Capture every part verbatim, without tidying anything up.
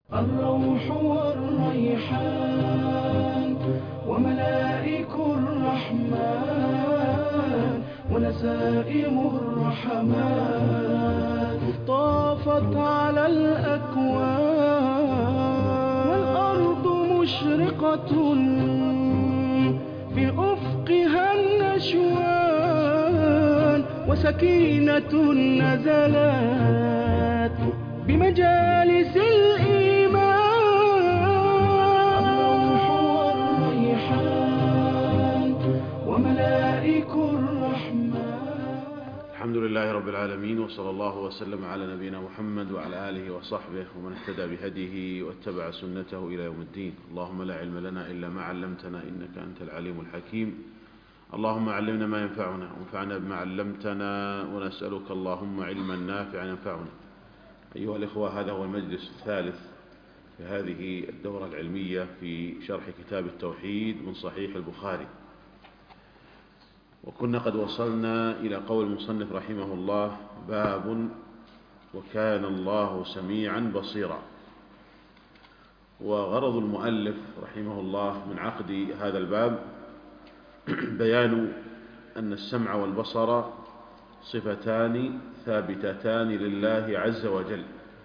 الروح والريحان وملائك الرحمن ونسائم الرحمات طافت على الأكوان والأرض مشرقة بأفقها النشوان وسكينة نزلت بمجالس الإيمان الروح والريحان وملائك الرحمن. الحمد لله رب العالمين، وصلى الله وسلم على نبينا محمد وعلى آله وصحبه ومن اهتدى بهديه واتبع سنته إلى يوم الدين. اللهم لا علم لنا إلا ما علمتنا إنك أنت العليم الحكيم. اللهم علمنا ما ينفعنا وانفعنا بما علمتنا، ونسألك اللهم علما نافعا ينفعنا. أيها الإخوة، هذا هو المجلس الثالث في هذه الدورة العلمية في شرح كتاب التوحيد من صحيح البخاري، وكنا قد وصلنا إلى قول المصنف رحمه الله: باب وكان الله سميعا بصيرا. وغرض المؤلف رحمه الله من عقد هذا الباب بيان أن السمع والبصر صفتان ثابتتان لله عز وجل،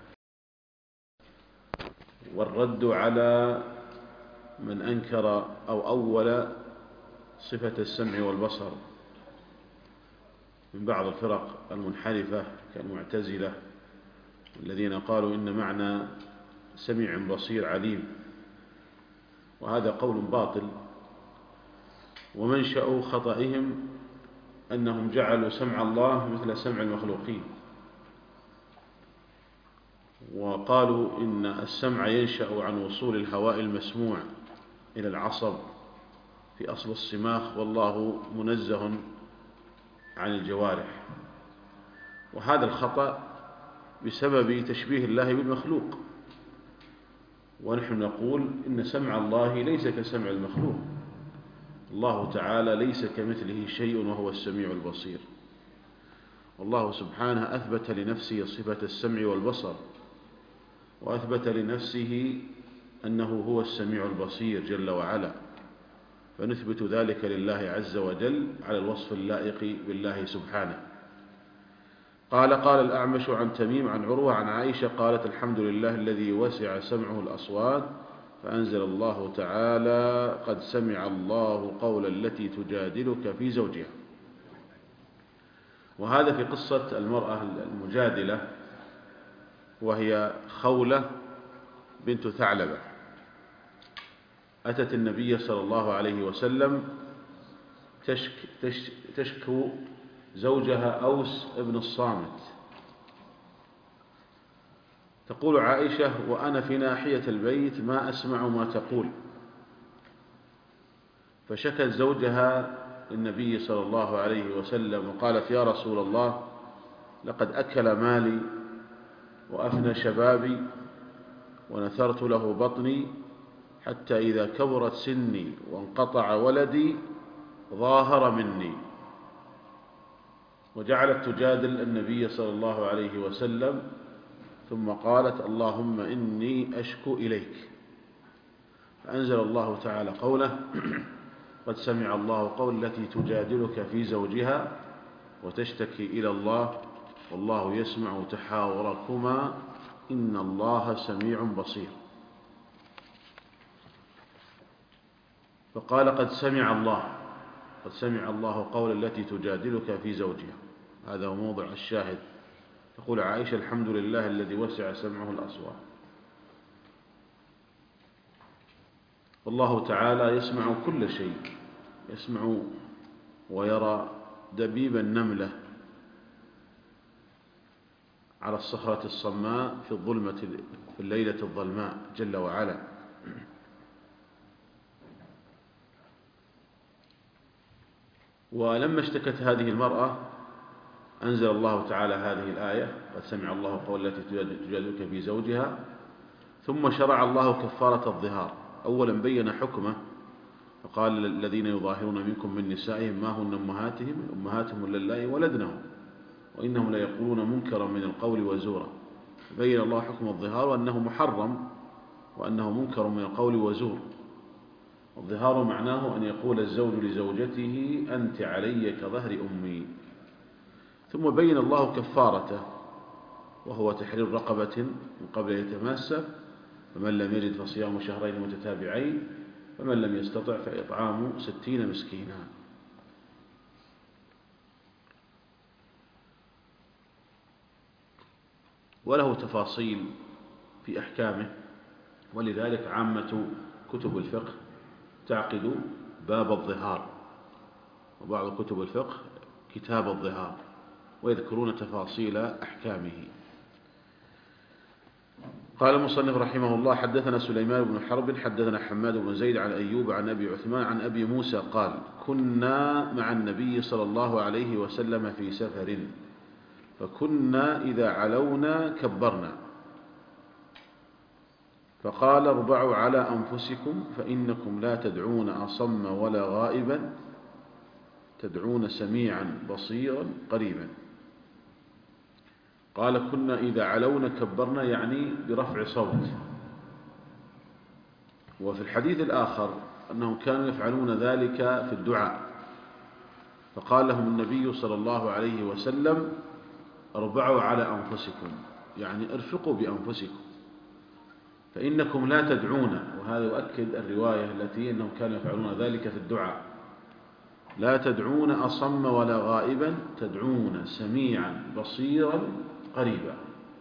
والرد على من أنكر أو أول صفة السمع والبصر من بعض الفرق المنحرفة كالمعتزلة الذين قالوا إن معنى سميع بصير عليم، وهذا قول باطل. ومنشأ خطئهم أنهم جعلوا سمع الله مثل سمع المخلوقين، وقالوا إن السمع ينشأ عن وصول الهواء المسموع إلى العصب في أصل الصماخ، والله منزه عن الجوارح. وهذا الخطأ بسبب تشبيه الله بالمخلوق، ونحن نقول إن سمع الله ليس كسمع المخلوق. الله تعالى ليس كمثله شيء وهو السميع البصير، والله سبحانه أثبت لنفسه صفة السمع والبصر، وأثبت لنفسه أنه هو السميع البصير جل وعلا، فنثبت ذلك لله عز وجل على الوصف اللائق بالله سبحانه. قال: قال الأعمش عن تميم عن عروة عن عائشة قالت: الحمد لله الذي وسع سمعه الأصوات، فأنزل الله تعالى: قد سمع الله قول التي تجادلك في زوجها. وهذا في قصة المرأة المجادلة، وهي خولة بنت ثعلبة، أتت النبي صلى الله عليه وسلم تشك تش تشكو زوجها أوس ابن الصامت. تقول عائشة: وأنا في ناحية البيت ما أسمع ما تقول. فشكت زوجها للنبي صلى الله عليه وسلم وقالت: يا رسول الله، لقد أكل مالي وأفنى شبابي ونثرت له بطني، حتى إذا كبرت سني وانقطع ولدي ظاهر مني. وجعلت تجادل النبي صلى الله عليه وسلم، ثم قالت: اللهم إني أشكو إليك. فأنزل الله تعالى قوله: قد سمع الله قول التي تجادلك في زوجها وتشتكي إلى الله والله يسمع تحاوركما إن الله سميع بصير. فقال: قد سمع الله قد سمع الله قول التي تجادلك في زوجها. هذا هو موضع الشاهد. تقول عائشة: الحمد لله الذي وسع سمعه الأصوات. والله تعالى يسمع كل شيء، يسمع ويرى دبيب النملة على الصخرة الصماء في الظلمة في الليلة الظلماء جل وعلا. ولما اشتكت هذه المرأة أنزل الله تعالى هذه الآية: قد سمع الله قول التي تجادلك في زوجها. ثم شرع الله كفارة الظهار. أولا بين حكمه فقال: الذين يظاهرون منكم من نسائهم ما هن أمهاتهم أمهاتهم إلا اللائي ولدنهم وإنهم ليقولون منكرا من القول وزورا. بين الله حكم الظهار وأنه محرم وأنه منكر من القول وزور. الظهار معناه أن يقول الزوج لزوجته أنت علي كظهر أمي. ثم بين الله كفارته، وهو تحرير رقبة من قبل يتماسى، فمن لم يجد فصيام شهرين متتابعين، فمن لم يستطع فإطعام ستين مسكينا. وله تفاصيل في أحكامه، ولذلك عامة كتب الفقه تعقد باب الظهار، وبعض كتب الفقه كتاب الظهار، ويذكرون تفاصيل أحكامه. قال المصنف رحمه الله: حدثنا سليمان بن حرب حدثنا حماد بن زيد عن أيوب عن أبي عثمان عن أبي موسى قال: كنا مع النبي صلى الله عليه وسلم في سفر، فكنا إذا علونا كبرنا، فقال: اربعوا على أنفسكم فإنكم لا تدعون أصم ولا غائبا، تدعون سميعا بصيرا قريبا. قال: كنا إذا علونا كبرنا، يعني برفع صوت. وفي الحديث الآخر أنهم كانوا يفعلون ذلك في الدعاء، فقال لهم النبي صلى الله عليه وسلم: اربعوا على أنفسكم، يعني ارفقوا بأنفسكم، فإنكم لا تدعون. وهذا يؤكد الرواية التي أنهم كانوا يفعلون ذلك في الدعاء: لا تدعون أصم ولا غائبا، تدعون سميعا بصيرا قريبا.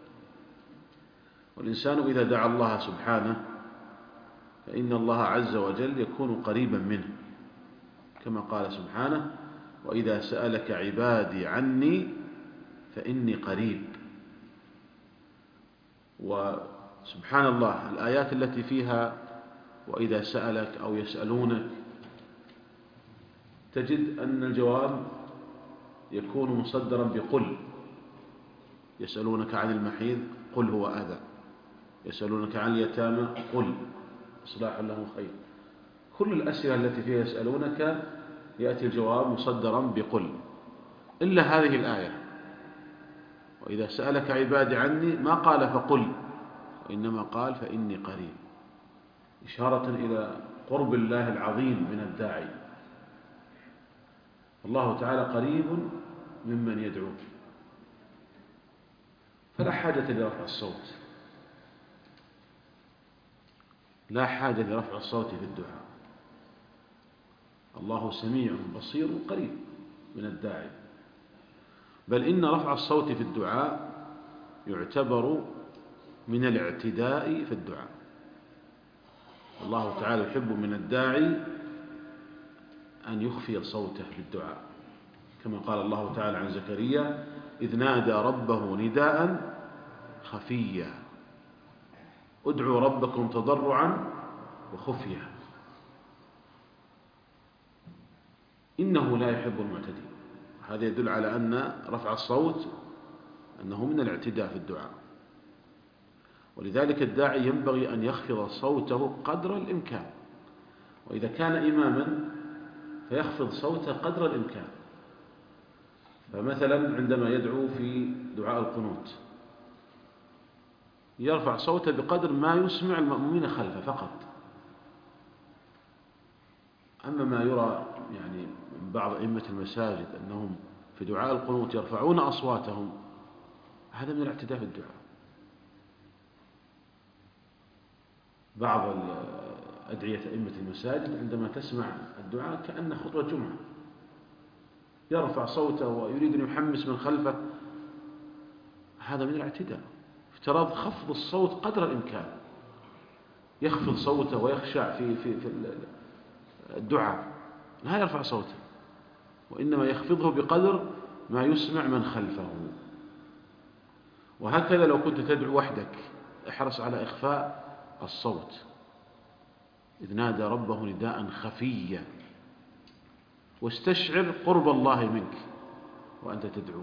والإنسان إذا دعا الله سبحانه فإن الله عز وجل يكون قريبا منه، كما قال سبحانه: وإذا سألك عبادي عني فإني قريب. وسبحان الله الآيات التي فيها وإذا سألك أو يسألونك، تجد أن الجواب يكون مصدرا بقل. يسألونك عن المحيض قل هو أذى، يسألونك عن اليتامى قل إصلاح لهم خير. كل الأسئلة التي فيها يسألونك يأتي الجواب مصدرا بقل، إلا هذه الآية: وإذا سألك عبادي عني، ما قال فقل، وإنما قال فإني قريب، إشارة إلى قرب الله العظيم من الداعي. الله تعالى قريب ممن يدعو، فلا حاجة لرفع الصوت، لا حاجة لرفع الصوت في الدعاء. الله سميع بصير قريب من الداعي. بل إن رفع الصوت في الدعاء يعتبر من الاعتداء في الدعاء. الله تعالى يحب من الداعي أن يخفي صوته في الدعاء، كما قال الله تعالى عن زكريا: إذ نادى ربه نداء خفيا، ادعوا ربكم تضرعا وخفيا، إنه لا يحب المعتدين. هذا يدل على أن رفع الصوت أنه من الاعتداء في الدعاء. ولذلك الداعي ينبغي أن يخفض صوته قدر الإمكان، وإذا كان إماما فيخفض صوته قدر الإمكان. فمثلا عندما يدعو في دعاء القنوت يرفع صوته بقدر ما يسمع المأمومين خلفه فقط. أما ما يرى يعني من بعض أئمة المساجد أنهم في دعاء القنوت يرفعون أصواتهم، هذا من الاعتداء في الدعاء. بعض أدعية أئمة المساجد عندما تسمع الدعاء كأن خطبة جمعة، يرفع صوته ويريد أن يحمس من خلفه، هذا من الاعتداء. افتراض خفض الصوت قدر الإمكان، يخفض صوته ويخشع في في في الدعاء، لا يرفع صوته، وإنما يخفضه بقدر ما يسمع من خلفه. وهكذا لو كنت تدعو وحدك احرص على إخفاء الصوت: إذ نادى ربه نداء خفيا، واستشعر قرب الله منك وأنت تدعو.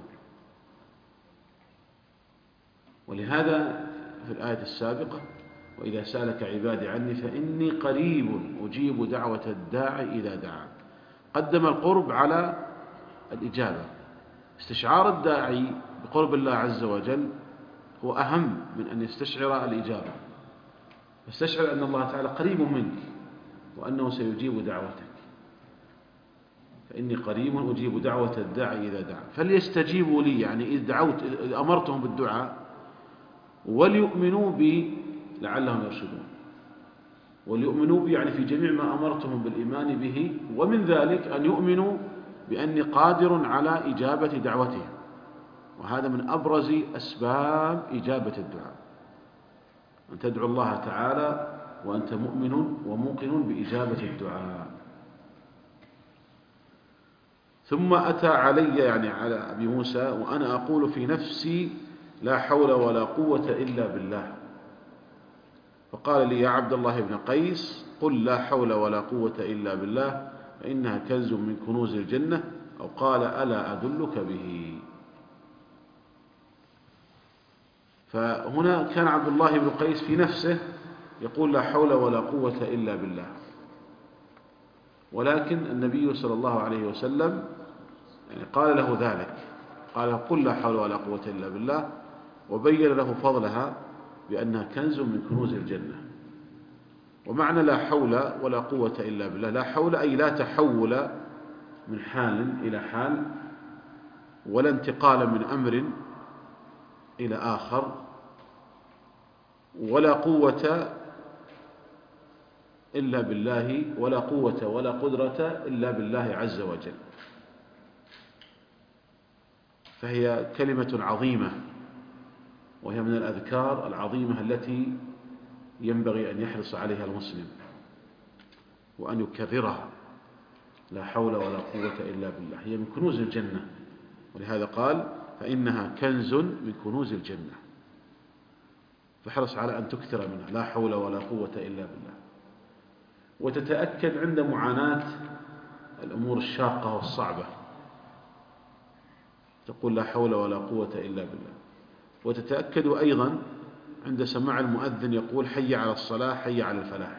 ولهذا في الآية السابقة: وإذا سألك عبادي عني فإني قريب أجيب دعوة الداعي إذا دعان، قدم القرب على الإجابة. استشعار الداعي بقرب الله عز وجل هو أهم من أن يستشعر الإجابة. فاستشعر أن الله تعالى قريب منك وأنه سيجيب دعوتك، فإني قريب أجيب دعوة الداعي إذا دعا فليستجيبوا لي، يعني إذ دعوت إذ أمرتهم بالدعاء، وليؤمنوا بي لعلهم يرشدون. وليؤمنوا بي يعني في جميع ما أمرتهم بالإيمان به، ومن ذلك أن يؤمنوا بأني قادر على إجابة دعوتهم، وهذا من أبرز أسباب إجابة الدعاء، أن تدعو الله تعالى وأنت مؤمن وموقن بإجابة الدعاء. ثم أتى علي يعني على أبي موسى وأنا أقول في نفسي لا حول ولا قوة إلا بالله، فقال لي يا عبد الله بن قيس قل لا حول ولا قوة إلا بالله فإنها كنز من كنوز الجنة، أو قال ألا أدلك به. فهنا كان عبد الله بن قيس في نفسه يقول لا حول ولا قوة إلا بالله، ولكن النبي صلى الله عليه وسلم يعني قال له ذلك، قال قل لا حول ولا قوة إلا بالله، وبين له فضلها بأنها كنز من كنوز الجنة. ومعنى لا حول ولا قوة إلا بالله، لا حول أي لا تحول من حال إلى حال، ولا انتقال من أمر إلى آخر، ولا قوة إلا بالله، ولا قوة ولا قدرة إلا بالله عز وجل. فهي كلمة عظيمة، وهي من الأذكار العظيمة التي ينبغي أن يحرص عليها المسلم وأن يكررها، لا حول ولا قوة إلا بالله، هي من كنوز الجنة، ولهذا قال فإنها كنز من كنوز الجنة، فحرص على أن تكثر منها لا حول ولا قوة إلا بالله. وتتأكد عند معاناة الأمور الشاقة والصعبة تقول لا حول ولا قوة إلا بالله. وتتأكد أيضا عند سماع المؤذن يقول حي على الصلاة حي على الفلاح،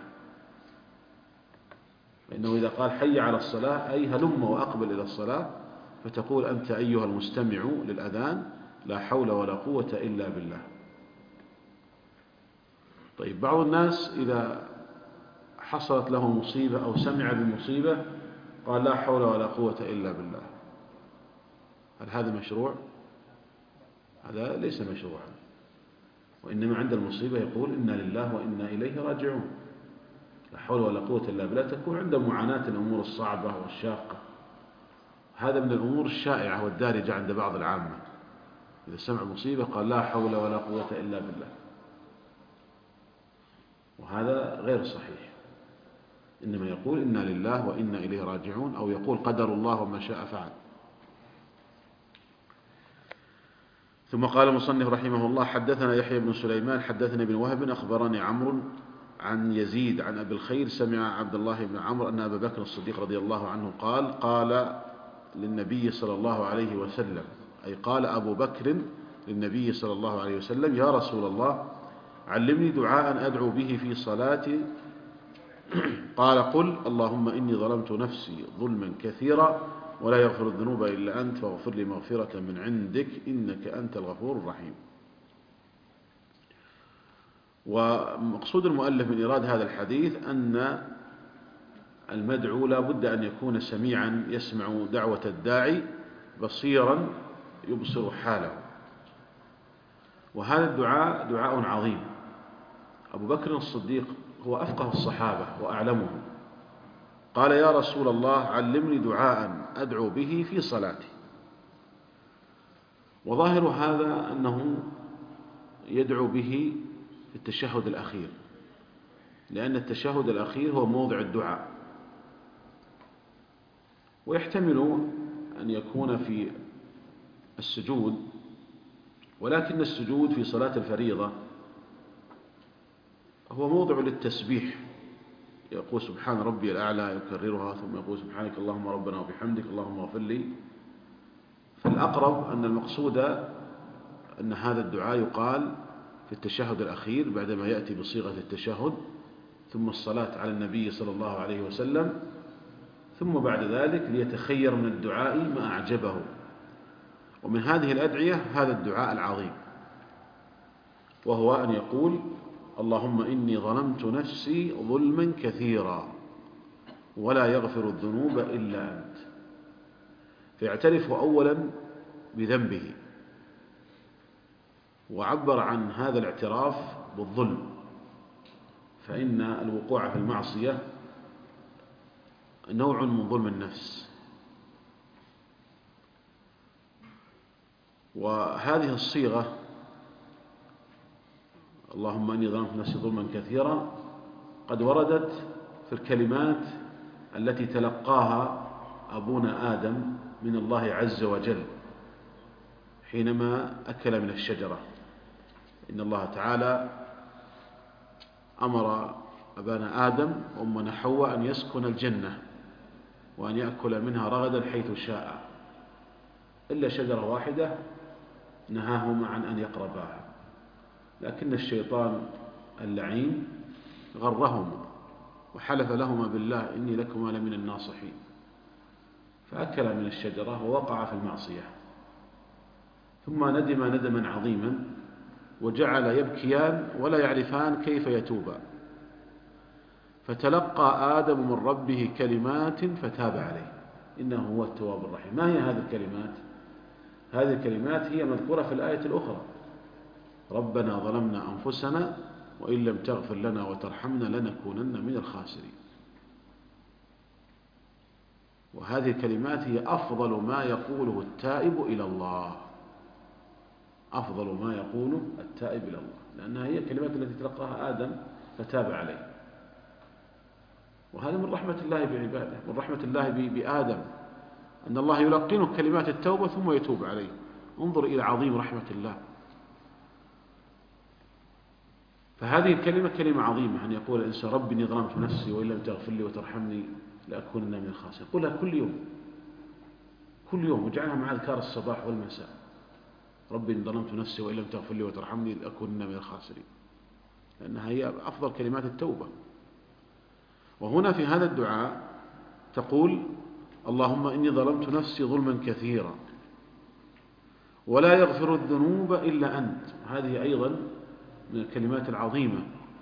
فإنه إذا قال حي على الصلاة أي هلم وأقبل إلى الصلاة، فتقول أنت أيها المستمع للأذان لا حول ولا قوة إلا بالله. طيب بعض الناس إذا حصلت له مصيبة أو سمع بمصيبة قال لا حول ولا قوة إلا بالله، هل هذا مشروع؟ هذا ليس مشروعا، وإنما عند المصيبة يقول إنا لله وإنا إليه راجعون. لا حول ولا قوة إلا بالله تكون عند معاناة الأمور الصعبة والشاقة، هذا من الأمور الشائعة والدارجة عند بعض العامة، إذا سمع مصيبة قال لا حول ولا قوة إلا بالله، وهذا غير صحيح، إنما يقول إنا لله وإنا إليه راجعون، أو يقول قدر الله وما شاء فعل. ثم قال المصنف رحمه الله حدثنا يحيى بن سليمان حدثنا ابن وهب أخبرني عمرو عن يزيد عن أبي الخير سمع عبد الله بن عمرو أن أبا بكر الصديق رضي الله عنه قال قال للنبي صلى الله عليه وسلم، أي قال أبو بكر للنبي صلى الله عليه وسلم يا رسول الله علمني دعاء أدعو به في صلاتي، قال قل اللهم إني ظلمت نفسي ظلما كثيرا ولا يغفر الذنوب إلا أنت فاغفر لي مغفرة من عندك إنك أنت الغفور الرحيم. ومقصود المؤلف من إيراد هذا الحديث أن المدعو لا بد أن يكون سميعا يسمع دعوة الداعي بصيرا يبصر حاله، وهذا الدعاء دعاء عظيم. أبو بكر الصديق هو أفقه الصحابة وأعلمهم، قال يا رسول الله علمني دعاء أدعو به في صلاتي، وظاهر هذا أنه يدعو به في التشهد الأخير، لأن التشهد الأخير هو موضع الدعاء، ويحتمل أن يكون في السجود، ولكن السجود في صلاة الفريضة هو موضع للتسبيح، يقول سبحان ربي الأعلى يكررها ثم يقول سبحانك اللهم ربنا وبحمدك اللهم اغفر لي. فالأقرب أن المقصود أن هذا الدعاء يقال في التشهد الأخير بعدما يأتي بصيغة التشهد، ثم الصلاة على النبي صلى الله عليه وسلم، ثم بعد ذلك ليتخير من الدعاء ما أعجبه. ومن هذه الأدعية هذا الدعاء العظيم، وهو أن يقول اللهم إني ظلمت نفسي ظلما كثيرا ولا يغفر الذنوب إلا أنت، فيعترف أولا بذنبه، وعبر عن هذا الاعتراف بالظلم، فإن الوقوع في المعصية نوع من ظلم النفس. وهذه الصيغة اللهم إني ظلمت نفسي ظلما كثيرا قد وردت في الكلمات التي تلقاها أبونا آدم من الله عز وجل حينما أكل من الشجرة. إن الله تعالى أمر أبانا آدم وأمنا حواء أن يسكن الجنة وأن يأكل منها رغدا حيث شاء، إلا شجرة واحدة نهاهما عن أن يقرباها، لكن الشيطان اللعين غرهما وحلف لهما بالله إني لكما لمن الناصحين، فأكل من الشجرة ووقع في المعصية، ثم ندم ندما عظيما وجعل يبكيان ولا يعرفان كيف يتوبا، فتلقى آدم من ربه كلمات فتاب عليه إنه هو التواب الرحيم. ما هي هذه الكلمات؟ هذه الكلمات هي مذكورة في الآية الأخرى: ربنا ظلمنا أنفسنا وإن لم تغفر لنا وترحمنا لنكونن من الخاسرين. وهذه الكلمات هي أفضل ما يقوله التائب إلى الله، أفضل ما يقوله التائب إلى الله، لأنها هي الكلمات التي تلقاها آدم فتاب عليه. وهذا من رحمة الله بعباده، من رحمة الله بآدم، أن الله يلقنه كلمات التوبة ثم يتوب عليه. انظر إلى عظيم رحمة الله. فهذه الكلمة كلمة عظيمة، أن يقول الإنسان ربي إني ظلمت نفسي وإن لم تغفر لي وترحمني لأكونن من الخاسرين. قلها كل يوم كل يوم، وجعلها مع أذكار الصباح والمساء: ربي إني ظلمت نفسي وإن لم تغفر لي وترحمني لأكونن من الخاسرين، لأنها هي أفضل كلمات التوبة. وهنا في هذا الدعاء تقول: اللهم إني ظلمت نفسي ظلما كثيرا ولا يغفر الذنوب إلا أنت. هذه أيضا من الكلمات العظيمة،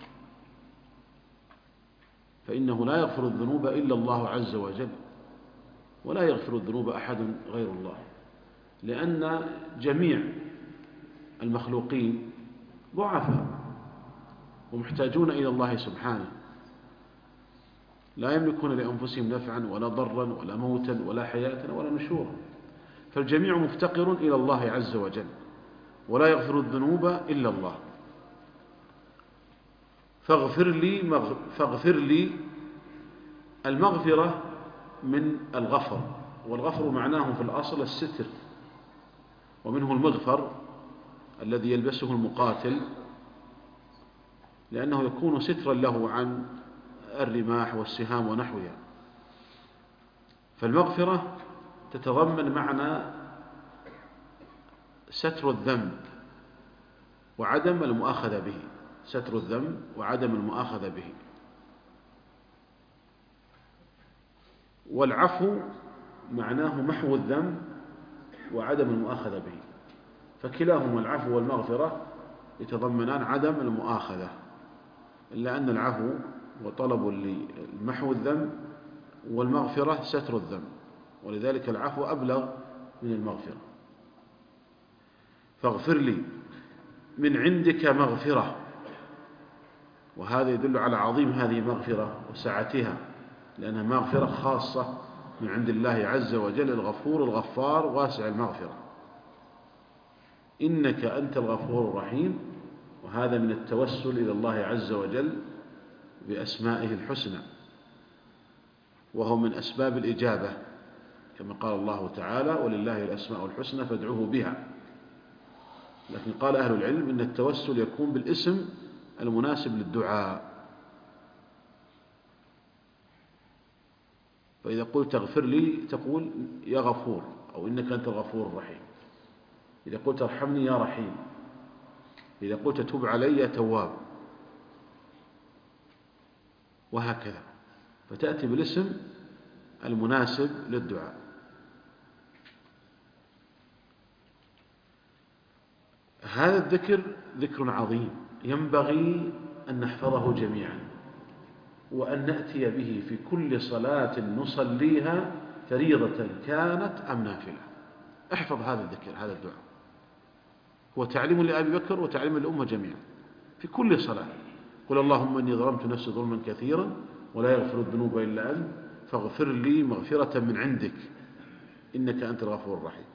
فإنه لا يغفر الذنوب إلا الله عز وجل، ولا يغفر الذنوب أحد غير الله، لأن جميع المخلوقين ضعفاء ومحتاجون إلى الله سبحانه، لا يملكون لأنفسهم نفعا ولا ضرا ولا موتا ولا حياة ولا نشورا، فالجميع مفتقر إلى الله عز وجل، ولا يغفر الذنوب إلا الله. فاغفر لي مغ... فاغفر لي المغفرة من الغفر، والغفر معناه في الأصل الستر، ومنه المغفر الذي يلبسه المقاتل، لأنه يكون سترا له عن الرماح والسهام ونحوها. فالمغفرة تتضمن معنى ستر الذنب وعدم المؤاخذة به، ستر الذنب وعدم المؤاخذة به. والعفو معناه محو الذنب وعدم المؤاخذة به، فكلاهما العفو والمغفرة يتضمنان عدم المؤاخذة، إلا أن العفو وطلب لمحو الذنب والمغفرة ستر الذنب، ولذلك العفو أبلغ من المغفرة. فاغفر لي من عندك مغفرة، وهذا يدل على عظيم هذه المغفرة وسعتها، لأنها مغفرة خاصة من عند الله عز وجل، الغفور الغفار واسع المغفرة. إنك أنت الغفور الرحيم، وهذا من التوسل إلى الله عز وجل بأسمائه الحسنى، وهو من أسباب الإجابة، كما قال الله تعالى: ولله الأسماء الحسنى فادعوه بها. لكن قال أهل العلم إن التوسل يكون بالاسم المناسب للدعاء، فإذا قلت اغفر لي تقول يا غفور، أو إنك أنت الغفور الرحيم. إذا قلت ارحمني يا رحيم. إذا قلت توب علي يا تواب، وهكذا، فتأتي بالاسم المناسب للدعاء. هذا الذكر ذكر عظيم، ينبغي أن نحفظه جميعا، وأن نأتي به في كل صلاة نصليها فريضة كانت أم نافلة. احفظ هذا الذكر، هذا الدعاء هو تعليم لأبي بكر وتعليم للأمة جميعا في كل صلاة. قل اللهم إني ظلمت نفسي ظلما كثيرا ولا يغفر الذنوب إلا أنت فاغفر لي مغفرة من عندك إنك أنت الغفور الرحيم.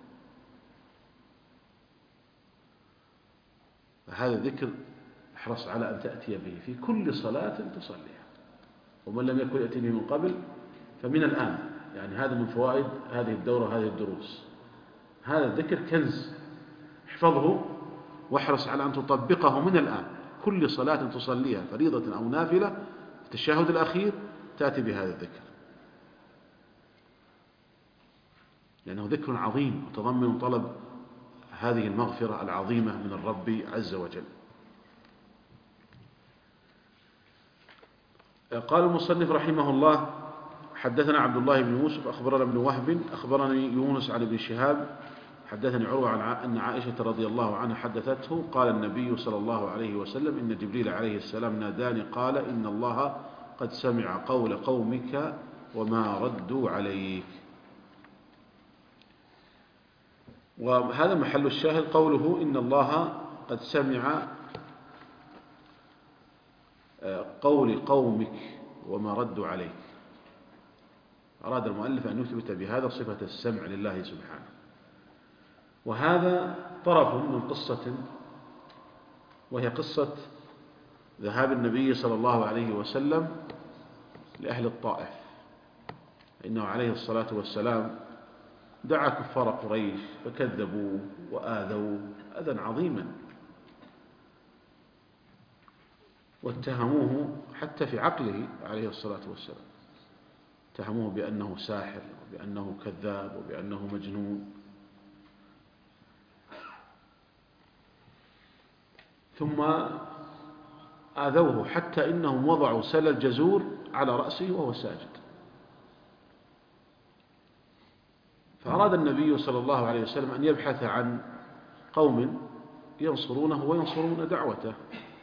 هذا الذكر احرص على أن تأتي به في كل صلاة تصليها، ومن لم يكن يأتي به من قبل فمن الآن، يعني هذا من فوائد هذه الدورة هذه الدروس. هذا الذكر كنز، احفظه واحرص على أن تطبقه من الآن. كل صلاة تصليها فريضة أو نافلة في التشهد الأخير تأتي بهذا الذكر، لأنه ذكر عظيم وتضمن طلب هذه المغفرة العظيمة من الرب عز وجل. قال المصنف رحمه الله: حدثنا عبد الله بن يوسف أخبرنا ابن وهب أخبرني يونس عن ابن شهاب حدثني عروة عن أن عائشة رضي الله عنها حدثته قال النبي صلى الله عليه وسلم: إن جبريل عليه السلام ناداني قال إن الله قد سمع قول قومك وما ردوا عليك. وهذا محل الشاهد قوله إن الله قد سمع قول قومك وما ردوا عليك. أراد المؤلف أن يثبت بهذا صفة السمع لله سبحانه. وهذا طرف من قصة، وهي قصة ذهاب النبي صلى الله عليه وسلم لأهل الطائف، إنه عليه الصلاة والسلام دعا كفار قريش فكذبوا وآذوا أذى عظيما، واتهموه حتى في عقله عليه الصلاة والسلام، اتهموه بأنه ساحر وبأنه كذاب وبأنه مجنون. ثم آذوه حتى إنهم وضعوا سل الجزور على رأسه وهو ساجد. فأراد النبي صلى الله عليه وسلم أن يبحث عن قوم ينصرونه وينصرون دعوته،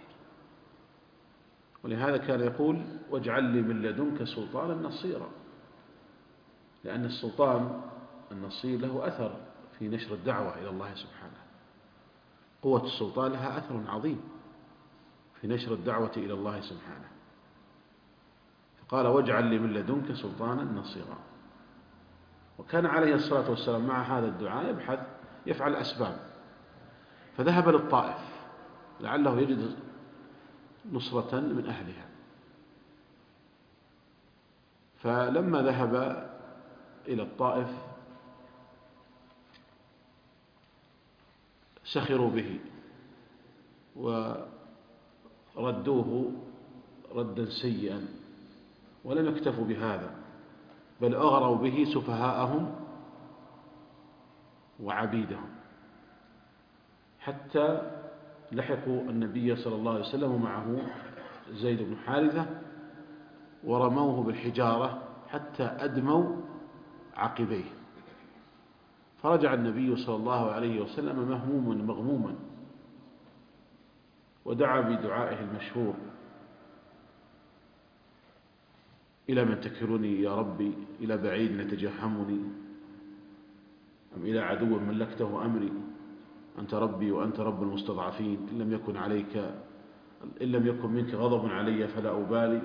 ولهذا كان يقول: واجعل لي من لدنك سلطانا نصيرا، لأن السلطان النصير له أثر في نشر الدعوة إلى الله سبحانه. قوة السلطان لها أثر عظيم في نشر الدعوة إلى الله سبحانه. فقال: واجعل لي من لدنك سلطانا نصيرا. وكان عليه الصلاة والسلام مع هذا الدعاء يبحث يفعل أسباب، فذهب للطائف لعله يجد نصرة من أهلها. فلما ذهب إلى الطائف سخروا به وردوه ردا سيئا، ولم يكتفوا بهذا بل أغروا به سفهاءهم وعبيدهم، حتى لحقوا النبي صلى الله عليه وسلم ومعه زيد بن حارثة ورموه بالحجارة حتى أدموا عقبيه. فرجع النبي صلى الله عليه وسلم مهموما مغموما، ودعا بدعائه المشهور: إلى من تكلني يا ربي، إلى بعيد يتجهمني أم إلى عدو ملكته أمري، أنت ربي وأنت رب المستضعفين، إن لم يكن عليك إن لم يكن منك غضب علي فلا أبالي.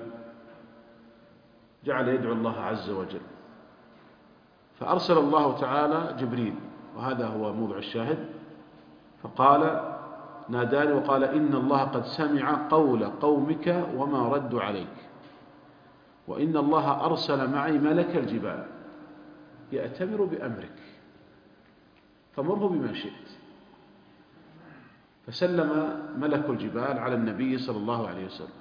جعل يدعو الله عز وجل، فأرسل الله تعالى جبريل، وهذا هو موضع الشاهد. فقال: ناداني وقال: إن الله قد سمع قول قومك وما ردوا عليك، وإن الله أرسل معي ملك الجبال يأتمر بأمرك فمره بما شئت. فسلم ملك الجبال على النبي صلى الله عليه وسلم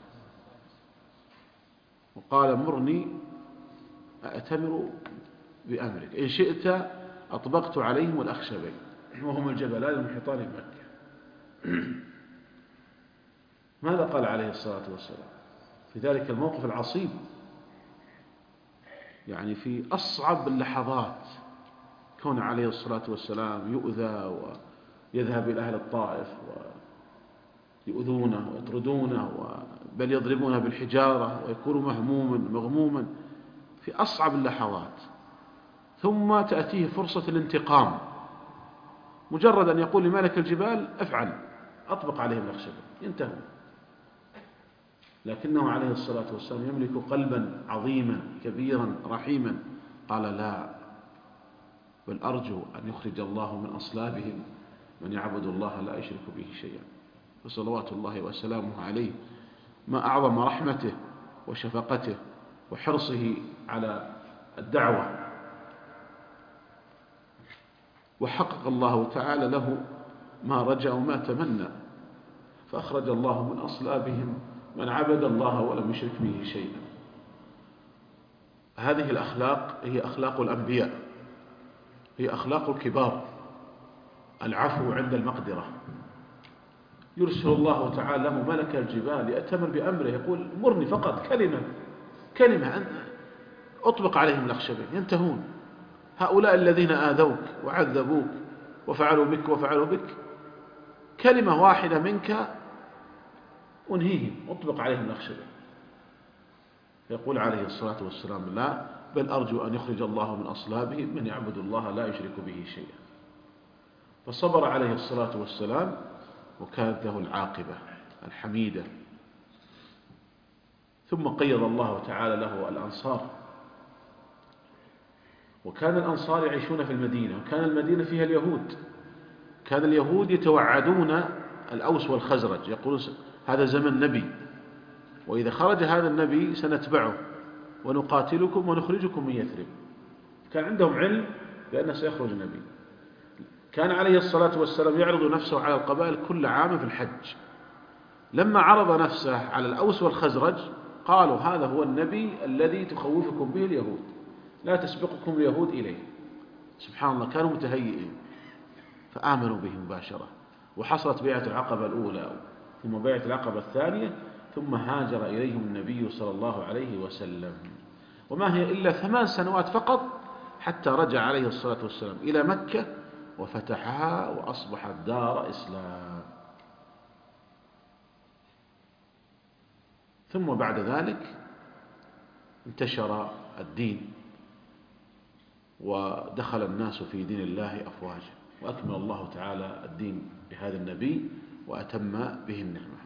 وقال: مرني أأتمر بأمرك، إن شئت أطبقت عليهم الأخشبين، وهم الجبلان المحيطان بمكة. ماذا قال عليه الصلاة والسلام في ذلك الموقف العصيب؟ يعني في أصعب اللحظات كون عليه الصلاة والسلام يؤذى ويذهب إلى أهل الطائف ويؤذونه ويطردونه بل يضربونه بالحجارة ويكون مهموما مغموما في أصعب اللحظات، ثم تأتيه فرصة الانتقام، مجرد أن يقول لملك الجبال افعل أطبق عليهم الأخشبين ينتهوا. لكنه عليه الصلاة والسلام يملك قلبا عظيما كبيرا رحيما، قال لا، بل أرجو أن يخرج الله من أصلابهم من يعبد الله لا يشرك به شيئا. وصلوات الله وسلامه عليه، ما أعظم رحمته وشفقته وحرصه على الدعوة. وحقق الله تعالى له ما رجا وما تمنى، فأخرج الله من أصلابهم من عبد الله ولم يشرك به شيئا. هذه الأخلاق هي أخلاق الأنبياء، هي أخلاق الكبار، العفو عند المقدرة. يرسل الله تعالى له ملك الجبال يأتمر بأمره، يقول مرني فقط كلمة كلمة أن أطبق عليهم الأخشبين ينتهون. هؤلاء الذين آذوك وعذبوك وفعلوا بك وفعلوا بك، كلمة واحدة منك أنهيهم، أطبق عليهم الأخشبين. يقول عليه الصلاة والسلام لا، بل أرجو أن يخرج الله من أصلابهم من يعبد الله لا يشرك به شيئا. فصبر عليه الصلاة والسلام، وكانت له العاقبة الحميدة. ثم قيض الله تعالى له الأنصار، وكان الأنصار يعيشون في المدينة، وكان المدينة فيها اليهود. كان اليهود يتوعدون الأوس والخزرج، يقولون هذا زمن نبي، وإذا خرج هذا النبي سنتبعه ونقاتلكم ونخرجكم من يثرب. كان عندهم علم بأنه سيخرج النبي. كان عليه الصلاة والسلام يعرض نفسه على القبائل كل عام في الحج. لما عرض نفسه على الأوس والخزرج قالوا هذا هو النبي الذي تخوفكم به اليهود، لا تسبقكم اليهود إليه. سبحان الله، كانوا متهيئين فآمنوا به مباشرة. وحصلت بيعة العقبة الأولى، ثم بيعة العقبة الثانية، ثم هاجر إليهم النبي صلى الله عليه وسلم. وما هي إلا ثمان سنوات فقط حتى رجع عليه الصلاة والسلام إلى مكة وفتحها وأصبحت دار إسلام. ثم بعد ذلك انتشر الدين ودخل الناس في دين الله أفواجا، وأكمل الله تعالى الدين بهذا النبي وأتم به النعمة.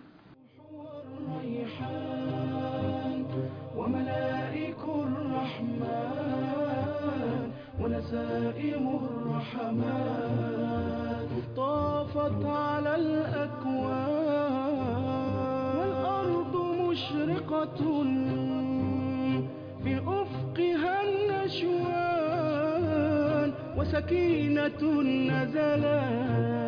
الريحان وملائك الرحمن ونسائم الرحمن طافت على الأكوان، والأرض مشرقة في أفقها النشوان، وسكينة نزلت